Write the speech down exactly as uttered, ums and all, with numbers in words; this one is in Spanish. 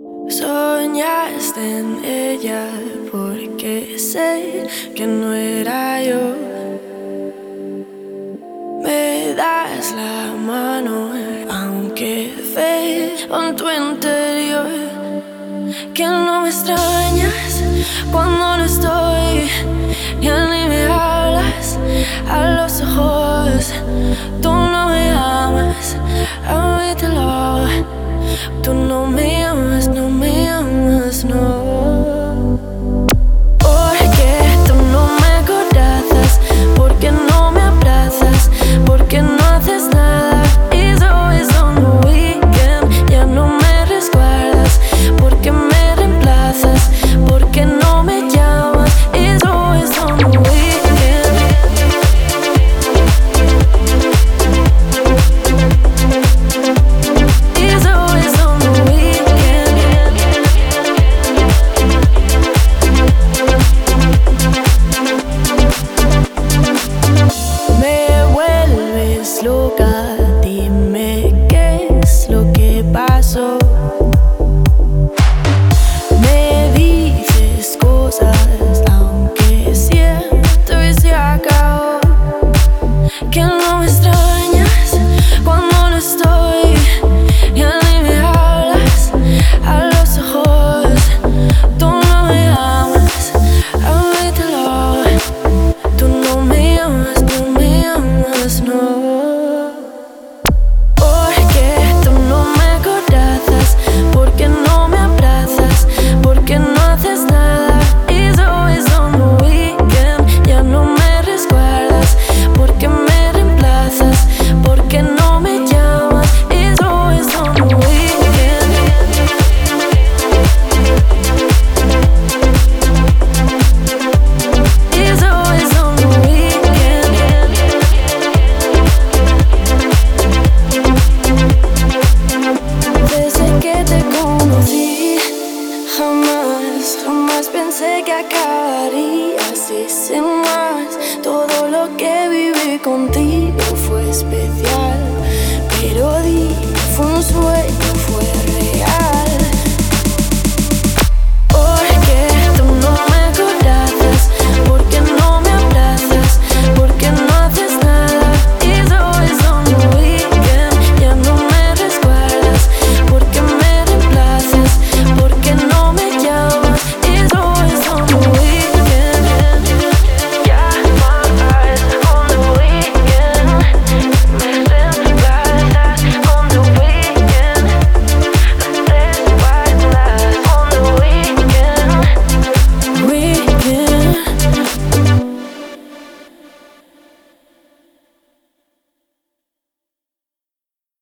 Soñaste en ella porque sé que no era yo. Me das la mano aunque veo en tu interior que no me extrañas cuando no estoy, ya ni me hablas a los ojos. Tú no me amas, admítelo. Tú no me amas, no me amas, no. Porque tú no me corazas, porque no me abrazas, porque no haces nada. It's always on the weekend. Ya no me resguardas, porque me reemplazas, porque no me llamas. It's always on the weekend. It's always on the weekend. Me vuelves loca, dime qué es lo que pasó. Me dices cosas aunque siento y se acabó. Que no me extrañas cuando no estoy, ya ni me hablas a los ojos. Tú no me amas, admítelo. Tú no me amas, no me amas, no. Porque tú no me corazas, porque no me abrazas, porque no haces nada. It's always on the weekend. Ya no me resguardas, porque me reemplazas, porque no me llamas. It's always on the weekend. It's always on the weekend. Desde que te conocí, jamás, jamás pensé que acabaría así sin más. Todo lo que viví contigo fue especial, pero di que fue un sueño.